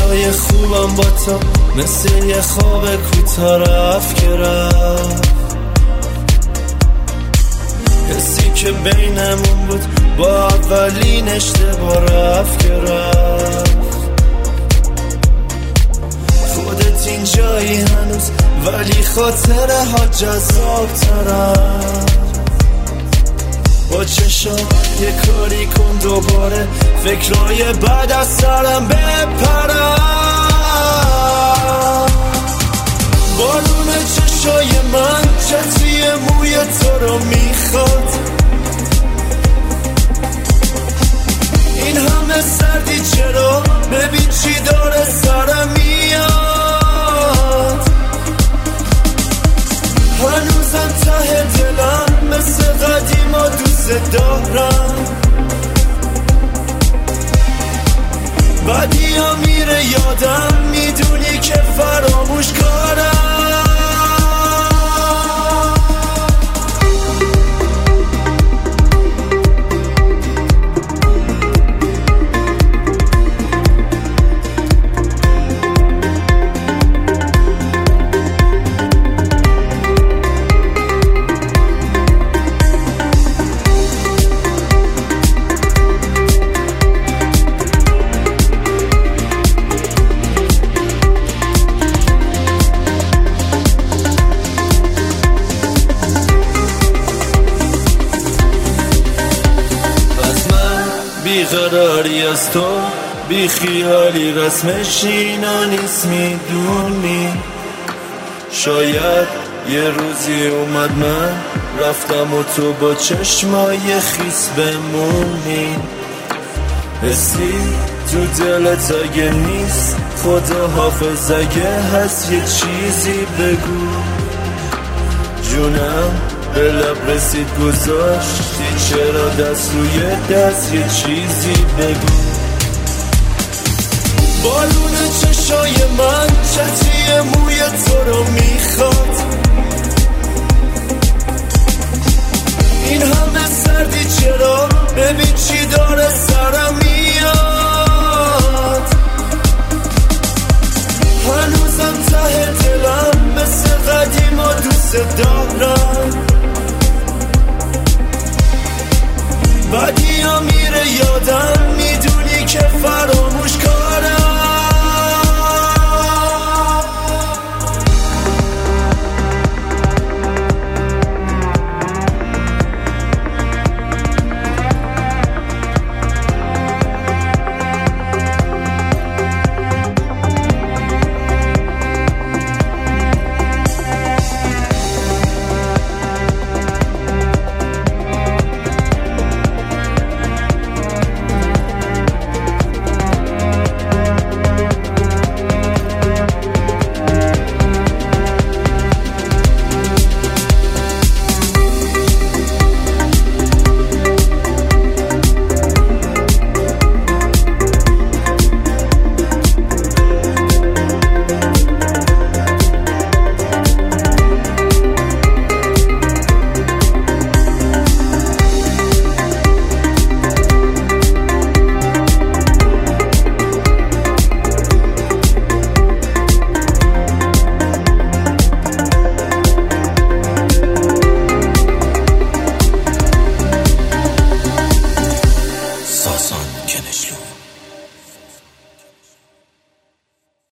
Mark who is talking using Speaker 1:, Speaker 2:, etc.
Speaker 1: روزای خوبم با تو مثل یه خواب کوتاه رفت که رفت. حسی که بینمون بود با اولین اشتباه رفت که رفت. خودت اینجایی هنوز ولی خاطره ها جذاب ترم. با چشم یه کاری کن دوباره فکرای بعد از سرم بپرم. بارون چشای من چتری موی تو رو میخواد. این همه سردی چرا؟ ببین چی داره سرم میاد. هنوزم ته دلم مثل قدیما دوست دارم. بعدی ها میره یادم میدونی که فراموش کارم. بیقراری از تو بی خیالی رسمش اینا نیست میدونی. شاید یه روزی اومد من رفتم و تو با چشمای خیس بمونی. حسی تو دلت اگه نیست خدا حافظ اگه هست یه چیزی بگو. جونم به لب رسید گذاشتی چرا دست روی دست یه چیزی بگو. بالون چشای من چتری موی تو رو میخواد. این همه سردی چرا؟ ببین چی داره سرم میاد. هنوزم ته دلم مثل قدیما دوست دارم. بعدی ها میره یادم میدونی که فراموش کارم.
Speaker 2: Sasan Kenişlu.